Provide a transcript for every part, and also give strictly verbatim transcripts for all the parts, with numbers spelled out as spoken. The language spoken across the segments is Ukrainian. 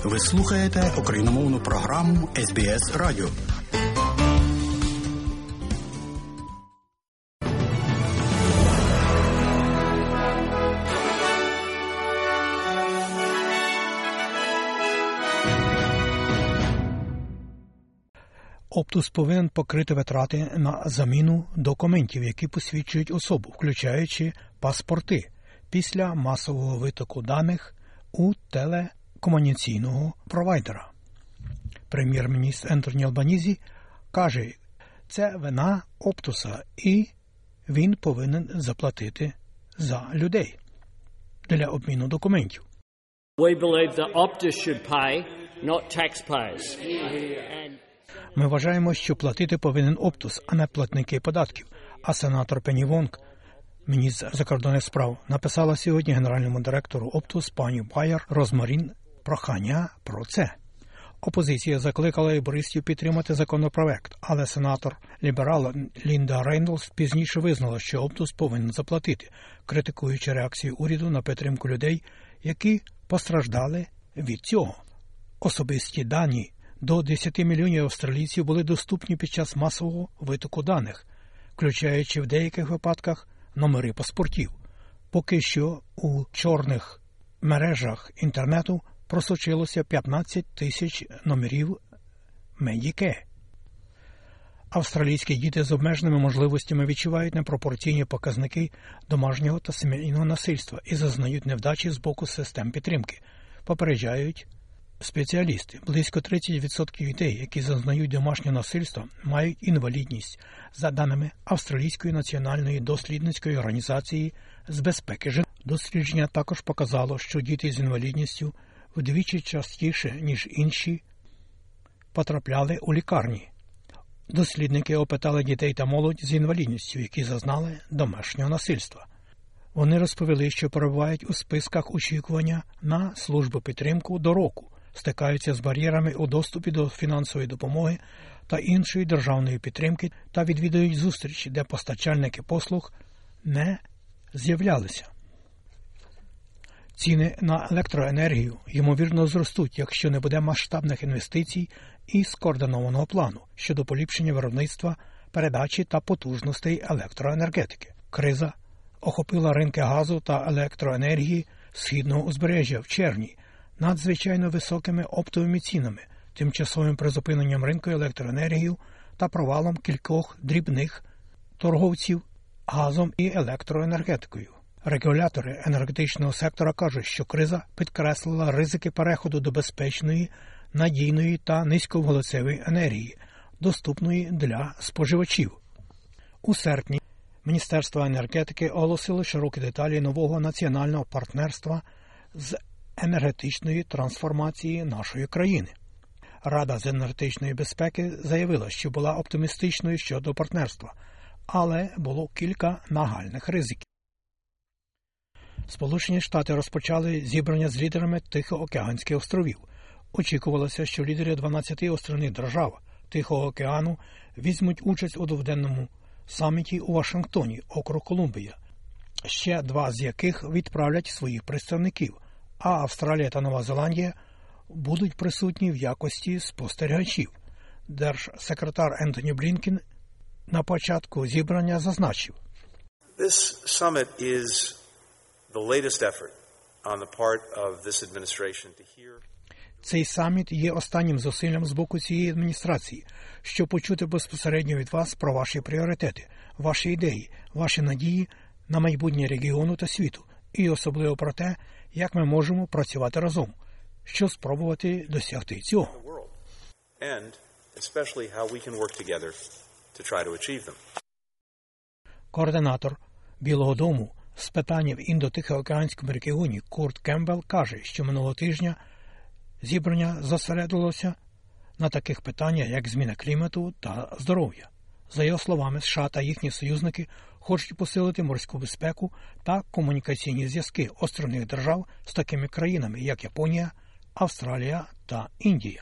Ви слухаєте україномовну програму ес бі ес Радіо. Оптус повинен покрити витрати на заміну документів, які посвідчують особу, включаючи паспорти, після масового витоку даних у телекомунікаційного провайдера. Прем'єр-міністр Ентоні Албанізі каже, це вина Оптуса, і він повинен заплатити за людей для обміну документів. We believe that Optus should pay, not taxpayers. Ми вважаємо, що платити повинен Оптус, а не платники податків. А сенатор Пенні Вонг, міністр закордонних справ, написала сьогодні генеральному директору Оптус пані Байер Розмарін прохання про це. Опозиція закликала лейбористів підтримати законопроект, але сенатор ліберал Лінда Рейнолдс пізніше визнала, що Оптус повинен заплатити, критикуючи реакцію уряду на підтримку людей, які постраждали від цього. Особисті дані до десять мільйонів австралійців були доступні під час масового витоку даних, включаючи в деяких випадках номери паспортів. Поки що у чорних мережах інтернету просочилося п'ятнадцять тисяч номерів Медіке. Австралійські діти з обмеженими можливостями відчувають непропорційні показники домашнього та сімейного насильства і зазнають невдачі з боку систем підтримки, попереджають спеціалісти. Близько тридцять відсотків дітей, які зазнають домашнього насильства, мають інвалідність, за даними Австралійської національної дослідницької організації з безпеки життя. Дослідження також показало, що діти з інвалідністю вдвічі частіше, ніж інші, потрапляли у лікарні. Дослідники опитали дітей та молодь з інвалідністю, які зазнали домашнього насильства. Вони розповіли, що перебувають у списках очікування на службу підтримку до року, стикаються з бар'єрами у доступі до фінансової допомоги та іншої державної підтримки та відвідують зустрічі, де постачальники послуг не з'являлися. Ціни на електроенергію, ймовірно, зростуть, якщо не буде масштабних інвестицій і скоординованого плану щодо поліпшення виробництва, передачі та потужностей електроенергетики. Криза охопила ринки газу та електроенергії східного узбережжя в червні надзвичайно високими оптовими цінами, тимчасовим призупиненням ринку електроенергії та провалом кількох дрібних торговців газом і електроенергетикою. Регулятори енергетичного сектора кажуть, що криза підкреслила ризики переходу до безпечної, надійної та низьковуглецевої енергії, доступної для споживачів. У серпні Міністерство енергетики оголосило широкі деталі нового національного партнерства з енергетичної трансформації нашої країни. Рада з енергетичної безпеки заявила, що була оптимістичною щодо партнерства, але було кілька нагальних ризиків. Сполучені Штати розпочали зібрання з лідерами Тихоокеанських островів. Очікувалося, що лідери дванадцяти островних держав Тихого океану візьмуть участь у дводенному саміті у Вашингтоні, округ Колумбія, ще два з яких відправлять своїх представників, а Австралія та Нова Зеландія будуть присутні в якості спостерігачів. Держсекретар Ентоні Блінкен на початку зібрання зазначив: This summit is the latest effort on the part of this administration to hear. Цей саміт є останнім зусиллям з боку цієї адміністрації, щоб почути безпосередньо від вас про ваші пріоритети, ваші ідеї, ваші надії на майбутнє регіону та світу, і особливо про те, як ми можемо працювати разом, щоб спробувати досягти цього. And especially how we can work together to try to achieve them. Координатор Білого дому з питань в Індо-Тихоокеанському регіоні Курт Кембелл каже, що минулого тижня зібрання зосередилося на таких питаннях, як зміна клімату та здоров'я. За його словами, США та їхні союзники хочуть посилити морську безпеку та комунікаційні зв'язки островних держав з такими країнами, як Японія, Австралія та Індія.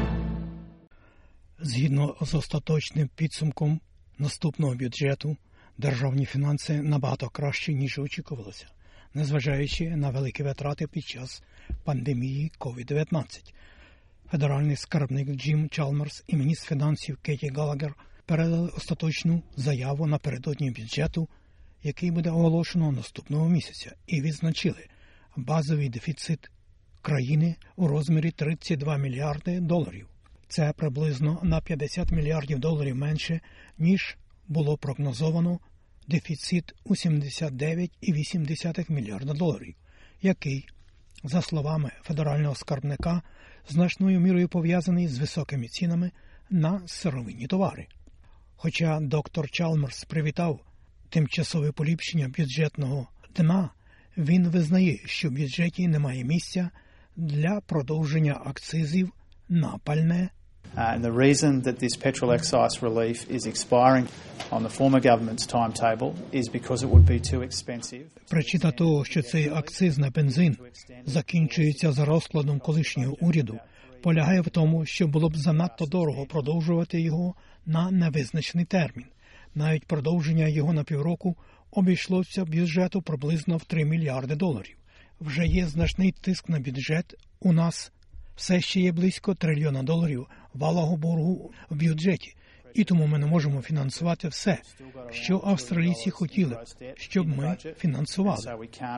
Згідно з остаточним підсумком наступного бюджету державні фінанси набагато краще, ніж очікувалося, незважаючи на великі витрати під час пандемії ковід дев'ятнадцять. Федеральний скарбник Джим Чалмерс і міністр фінансів Кеті Галагер передали остаточну заяву напередодні бюджету, який буде оголошено наступного місяця, і відзначили базовий дефіцит країни у розмірі тридцять два мільярди доларів. Це приблизно на п'ятдесят мільярдів доларів менше, ніж було прогнозовано дефіцит у сімдесят дев'ять цілих вісім десятих мільярда доларів, який, за словами федерального скарбника, значною мірою пов'язаний з високими цінами на сировинні товари. Хоча доктор Чалмерс привітав тимчасове поліпшення бюджетного дна, він визнає, що в бюджеті немає місця для продовження акцизів на пальне. Uh, and the reason that this petrol excise relief is expiring on the former government's timetable is because it would be too expensive. Причина того, що цей акциз на бензин закінчується за розкладом колишнього уряду, полягає в тому, що було б занадто дорого продовжувати його на невизначений термін. Навіть продовження його на півроку обійшлося бюджету приблизно в три мільярди доларів. Вже є значний тиск на бюджет. У нас все ще є близько трильйона доларів валого боргу в бюджеті. І тому ми не можемо фінансувати все, що австралійці хотіли, щоб ми фінансували.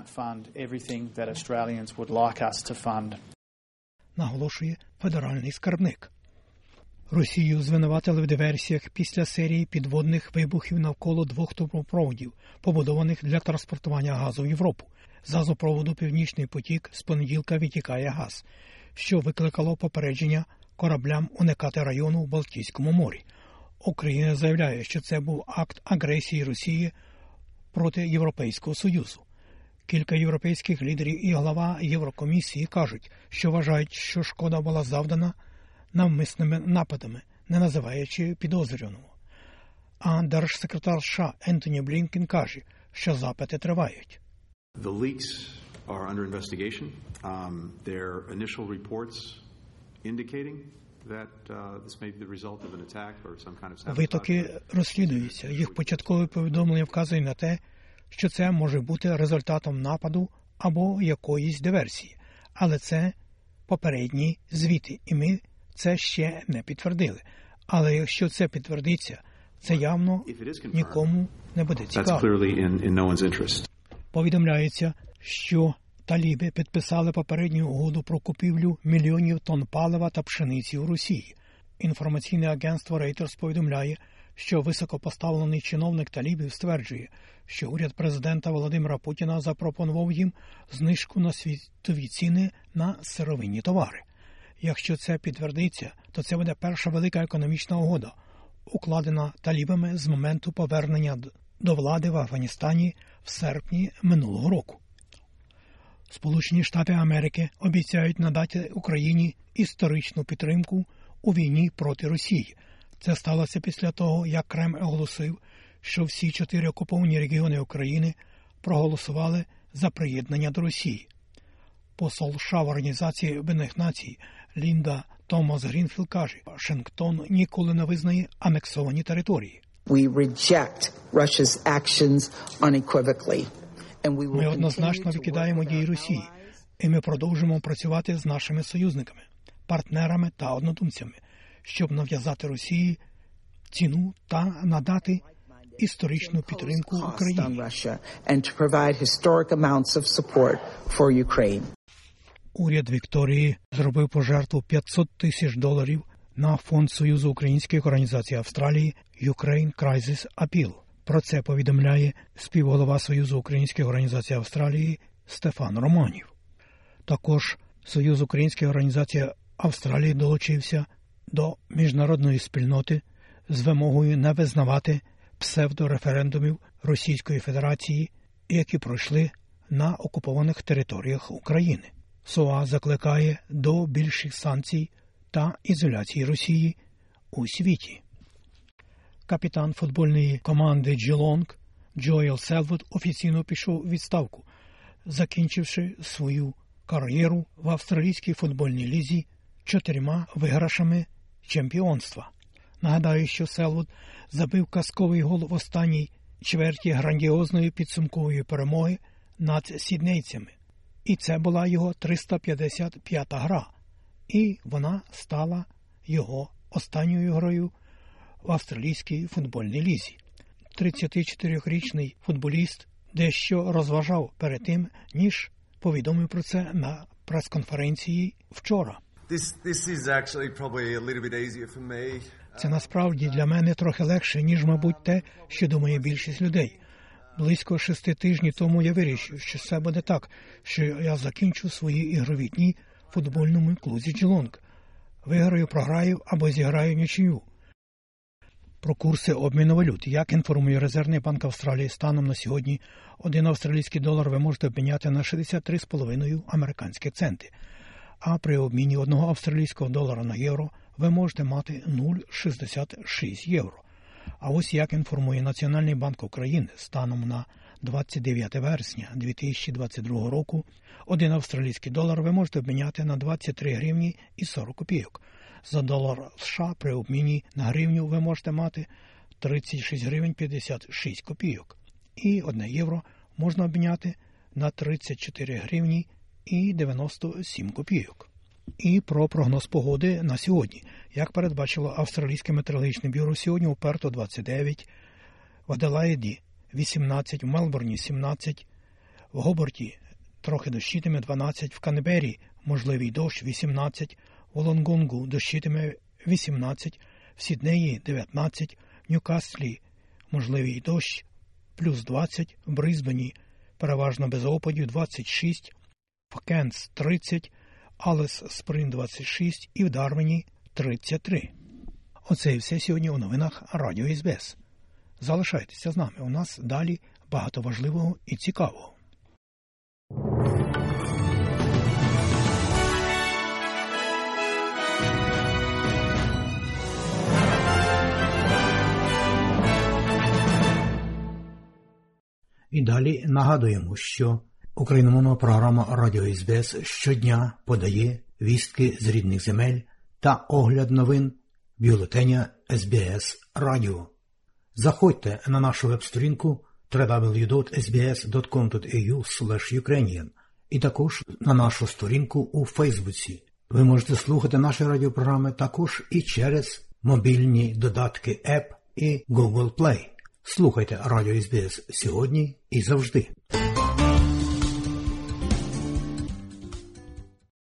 Наголошує федеральний скарбник. Росію звинуватили в диверсіях після серії підводних вибухів навколо двох трубопроводів, побудованих для транспортування газу в Європу. З газопроводу «Північний потік» з понеділка витікає газ, що викликало попередження кораблям уникати району в Балтійському морі. Україна заявляє, що це був акт агресії Росії проти Європейського Союзу. Кілька європейських лідерів і глава Єврокомісії кажуть, що вважають, що шкода була завдана навмисними нападами, не називаючи підозрюваного. А держсекретар США Ентоні Блінкен каже, що запити тривають. The leaks are under investigation. Um, their initial reports indicating that uh, this may be the result of an attack or some kind of sabotage. Витоки розслідуються. Їх початкове повідомлення вказує на те, що це може бути результатом нападу або якоїсь диверсії. Але це попередні звіти, і ми це ще не підтвердили. Але якщо це підтвердиться, це явно нікому не буде цікаво. Повідомляється, що таліби підписали попередню угоду про купівлю мільйонів тонн палива та пшениці у Росії. Інформаційне агентство Reuters повідомляє, що високопоставлений чиновник талібів стверджує, що уряд президента Володимира Путіна запропонував їм знижку на світові ціни на сировинні товари. Якщо це підтвердиться, то це буде перша велика економічна угода, укладена талібами з моменту повернення до влади в Афганістані в серпні минулого року. Сполучені Штати Америки обіцяють надати Україні історичну підтримку у війні проти Росії. Це сталося після того, як Кремль оголосив, що всі чотири окуповані регіони України проголосували за приєднання до Росії. Посол США в Організації Об'єднаних Націй Лінда Томас Грінфілд каже, Вашингтон ніколи не визнає анексовані території. We reject Russia's actions unequivocally. Ми однозначно викидаємо дії Росії, і ми продовжимо працювати з нашими союзниками, партнерами та однодумцями, щоб нав'язати Росії ціну та надати історичну підтримку Україні. Уряд Вікторії зробив пожертву п'ятсот тисяч доларів на фонд Союзу українських організацій Австралії Ukraine Crisis Appeal. Про це повідомляє співголова Союзу українських організацій Австралії Стефан Романів. Також Союз українських організацій Австралії долучився до міжнародної спільноти з вимогою не визнавати псевдореферендумів Російської Федерації, які пройшли на окупованих територіях України. СОА закликає до більших санкцій та ізоляції Росії у світі. Капітан футбольної команди Джелонг Джоел Селвуд офіційно пішов у відставку, закінчивши свою кар'єру в австралійській футбольній лізі чотирма виграшами чемпіонства. Нагадаю, що Селвуд забив казковий гол в останній чверті грандіозної підсумкової перемоги над сіднейцями. І це була його триста п'ятдесят п'ята гра. І вона стала його останньою грою в австралійській футбольній лізі. тридцятичотирирічний футболіст дещо розважав перед тим, ніж повідомив про це на прес-конференції вчора. This, this is actually probably a little bit easier for me. Це насправді для мене трохи легше, ніж, мабуть, те, що думає більшість людей. Близько шести тижнів тому я вирішив, що це буде так, що я закінчу свої ігрові дні в футбольному клубі Джелонг. Виграю, програю або зіграю нічию. Про курси обміну валют. Як інформує Резервний банк Австралії, станом на сьогодні один австралійський долар ви можете обміняти на шістдесят три цілих п'ять десятих американські центи. А при обміні одного австралійського долара на євро ви можете мати нуль цілих шістдесят шість євро. А ось як інформує Національний банк України, станом на двадцять дев'яте вересня дві тисячі двадцять другого року один австралійський долар ви можете обміняти на двадцять три гривні і сорок копійок. За долар США при обміні на гривню ви можете мати тридцять шість гривень п'ятдесят шість копійок. І одне євро можна обміняти на тридцять чотири гривні і дев'яносто сім копійок. І про прогноз погоди на сьогодні. Як передбачило Австралійське метеорологічне бюро, сьогодні у Перту двадцять дев'ять, в Аделаїді вісімнадцять, в Мелбурні сімнадцять, в Гоборті трохи дощитиме дванадцять, в Канбері можливий дощ вісімнадцять, в Волонгонгу дощитиме вісімнадцять, в Сіднеї дев'ятнадцять, в Ньюкаслі можливий дощ плюс двадцять, в Брисбені переважно без опадів двадцять шість, в Кенс тридцять, Аліс Спринг двадцять шість і в Дарвіні тридцять три. Оце і все сьогодні у новинах Радіо ес бі ес. Залишайтеся з нами, у нас далі багато важливого і цікавого. І далі нагадуємо, що україномовна програма Радіо ес бі ес щодня подає вістки з рідних земель та огляд новин бюлетеня ес бі ес Радіо. Заходьте на нашу веб-сторінку дабл ю дабл ю дабл ю крапка ес бі ес крапка ком крапка ей ю слеш юкрейніан і також на нашу сторінку у Фейсбуці. Ви можете слухати наші радіопрограми також і через мобільні додатки App і Google Play. Слухайте Радіо ес бі ес сьогодні і завжди.